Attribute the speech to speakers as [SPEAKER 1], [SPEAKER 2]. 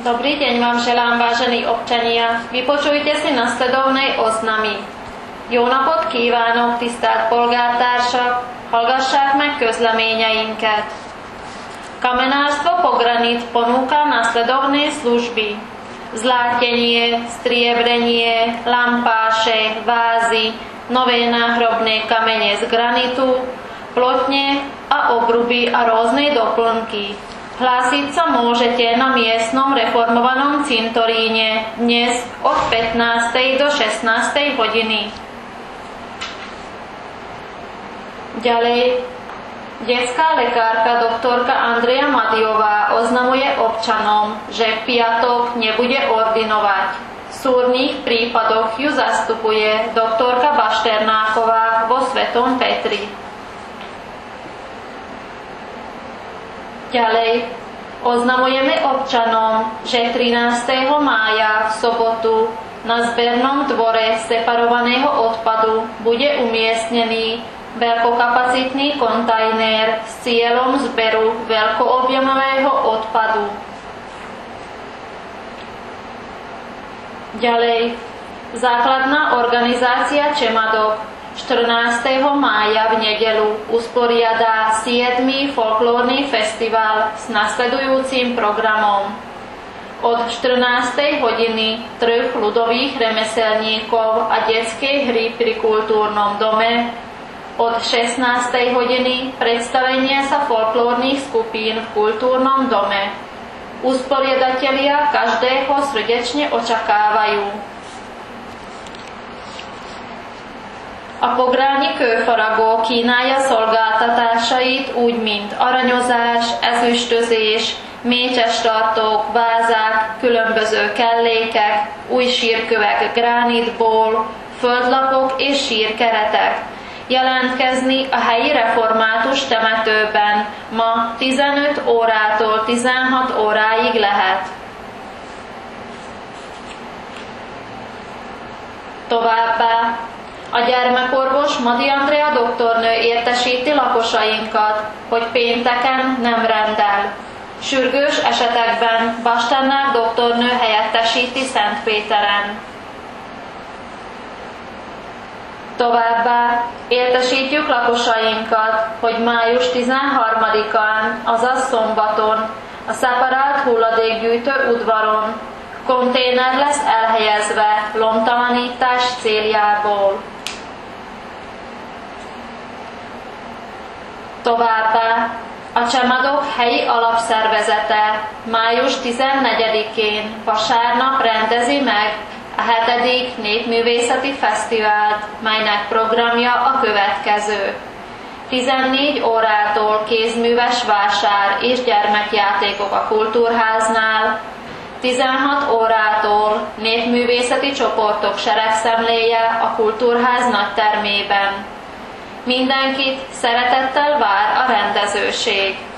[SPEAKER 1] Dobrý deň vám želám, vážení občania. Vypočujte si nasledovné oznamy. Jó napot kívánok, tisztelt polgártársak! Hallgassák meg közleményeinket. Kamenárstvo Pogranit ponúka nasledovné služby. Zlátenie, striebrenie, lampáše, vázy, nové náhrobné kamene z granitu, plotne a obruby a rôzne doplnky. Hlásiť sa môžete na miestnom reformovanom cintoríne dnes od 15. do 16. hodiny. Ďalej, detská lekárka doktorka Andrea Madiová oznamuje občanom, že v piatok nebude ordinovať. V súrnych prípadoch ju zastupuje doktorka Bašternáková vo Svetom Petri. Ďalej, oznamujeme občanom, že 13. mája v sobotu na zbernom dvore separovaného odpadu bude umiestnený veľkokapacitný kontajner s cieľom zberu veľkoobjemového odpadu. Ďalej, základná organizácia Čemadok 14. mája v nedeľu usporiadá 7. folklórny festival s nasledujúcim programom. Od 14. hodiny trh ľudových remeselníkov a detské hry pri kultúrnom dome, od 16. hodiny predstavenia sa folklórnych skupín v kultúrnom dome. Usporiadatelia každého srdečne očakávajú. A pográni kőfaragó kínálja szolgáltatásait úgy, mint aranyozás, ezüstözés, mécsestartók, vázák, különböző kellékek, új sírkövek gránitból, földlapok és sírkeretek. Jelentkezni a helyi református temetőben ma 15 órától 16 óráig lehet. Továbbá a gyermekorvos Madi Andrea doktornő értesíti lakosainkat, hogy pénteken nem rendel. Sürgős esetekben Basternák doktornő helyettesíti Szentpéteren. Továbbá értesítjük lakosainkat, hogy május 13-án, azaz szombaton a szeparált hulladékgyűjtő udvaron konténer lesz elhelyezve lomtalanítás céljából. Továbbá a Csemadok helyi alapszervezete május 14-én vasárnap rendezi meg a 7. Népművészeti Fesztivált, melynek programja a következő. 14 órától kézműves vásár és gyermekjátékok a Kultúrháznál, 16 órától népművészeti csoportok seregszemléje a Kultúrház nagytermében. Mindenkit szeretettel vár a rendezőség.